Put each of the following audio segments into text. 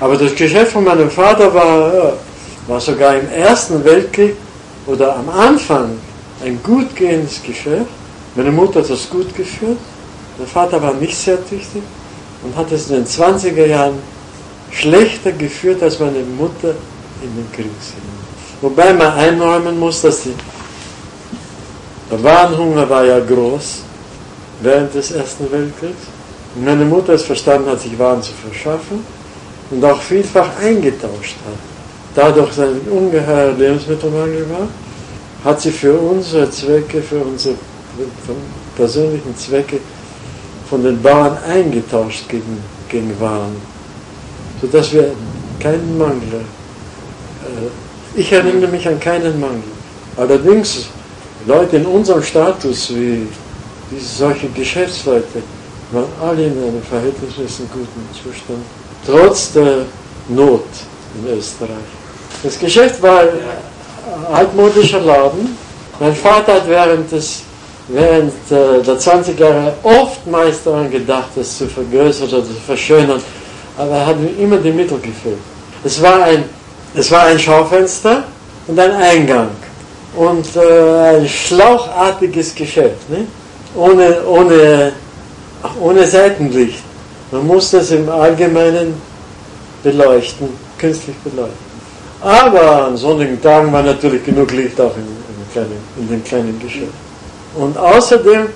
Aber das Geschäft von meinem Vater war sogar im Ersten Weltkrieg oder am Anfang ein gut gehendes Geschäft. Meine Mutter hat das gut geführt. Mein Vater war nicht sehr tüchtig und hat es in den 20er Jahren schlechter geführt als meine Mutter in den Kriegsjahren. Wobei man einräumen muss, dass der Warenhunger war ja groß während des Ersten Weltkriegs. Und meine Mutter es verstanden hat, sich Waren zu verschaffen und auch vielfach eingetauscht hat. Dadurch, dass ein ungeheurer Lebensmittelmangel war, hat sie für unsere Zwecke, für unsere persönlichen Zwecke von den Bauern eingetauscht gegen Waren, sodass wir keinen Mangel. Ich erinnere mich an keinen Mangel. Allerdings Leute in unserem Status, wie solche Geschäftsleute, waren alle in einem verhältnismäßig guten Zustand, trotz der Not in Österreich. Das Geschäft war ein altmodischer Laden. Mein Vater hat während der 20 Jahre oftmals daran gedacht, es zu vergrößern oder zu verschönern, aber er hat immer die Mittel gefehlt. Es war ein Schaufenster und ein Eingang und ein schlauchartiges Geschäft, ne? Ohne Seitenlicht. Man musste es im Allgemeinen beleuchten, künstlich beleuchten. Aber an sonnigen Tagen war natürlich genug Licht auch in dem kleinen Geschäft. Und außerdem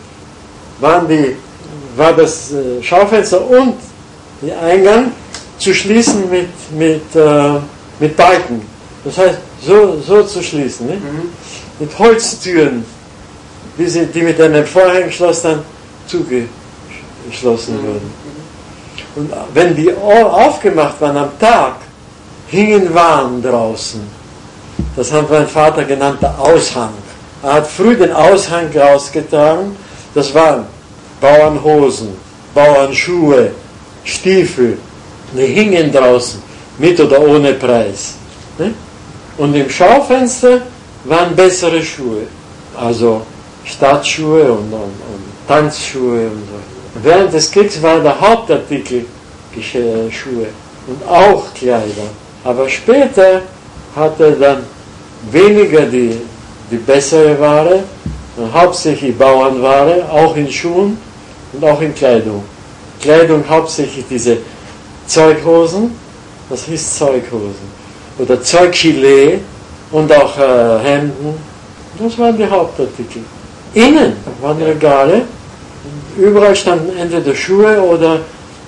war das Schaufenster und der Eingang zu schließen mit Balken. Das heißt, so zu schließen, ne? Mit Holztüren, die mit einem Vorhängeschloss dann zugeschlossen wurden. Und wenn die aufgemacht waren am Tag, hingen Waren draußen. Das hat mein Vater genannt, der Aushang. Er hat früh den Aushang rausgetragen. Das waren Bauernhosen, Bauernschuhe, Stiefel. Die hingen draußen, mit oder ohne Preis. Und im Schaufenster waren bessere Schuhe. Also Stadtschuhe und Tanzschuhe und so. Während des Kriegs war der Hauptartikel Schuhe und auch Kleider. Aber später hatte er dann weniger die bessere Ware, hauptsächlich Bauernware, auch in Schuhen und auch in Kleidung. Kleidung hauptsächlich diese Zeughosen, das hieß Zeughosen, oder Zeuggilet und auch Hemden. Das waren die Hauptartikel. Innen waren Regale, überall standen entweder Schuhe oder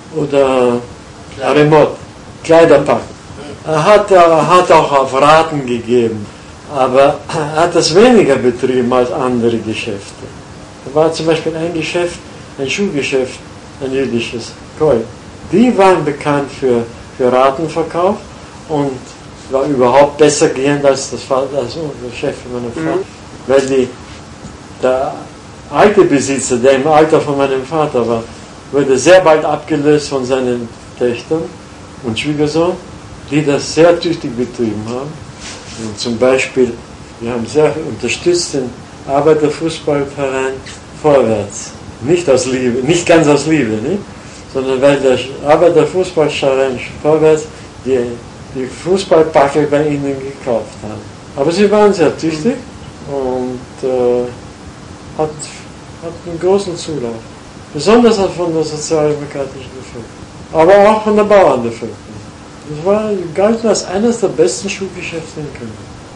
Remote, Kleiderpacken. Er hat auch auf Raten gegeben, aber er hat das weniger betrieben als andere Geschäfte. Da war zum Beispiel ein Schuhgeschäft, ein jüdisches, Koi. Die waren bekannt für Ratenverkauf und war überhaupt besser gehend als das Geschäft von meinem Vater. Weil der alte Besitzer, der im Alter von meinem Vater war, wurde sehr bald abgelöst von seinen Töchtern und Schwiegersohn, die das sehr tüchtig betrieben haben. Und zum Beispiel, wir haben sehr unterstützt den Arbeiterfußballverein Vorwärts. Nicht aus Liebe, nicht ganz aus Liebe, nicht? Sondern weil der Arbeiterfußballverein Vorwärts die Fußballpackel bei ihnen gekauft haben. Aber sie waren sehr tüchtig und hat einen großen Zulauf. Besonders von der sozialdemokratischen Bevölkerung. Aber auch von der Bauernbevölkerung. Das galt als eines der besten Schuhgeschäfte in Köln.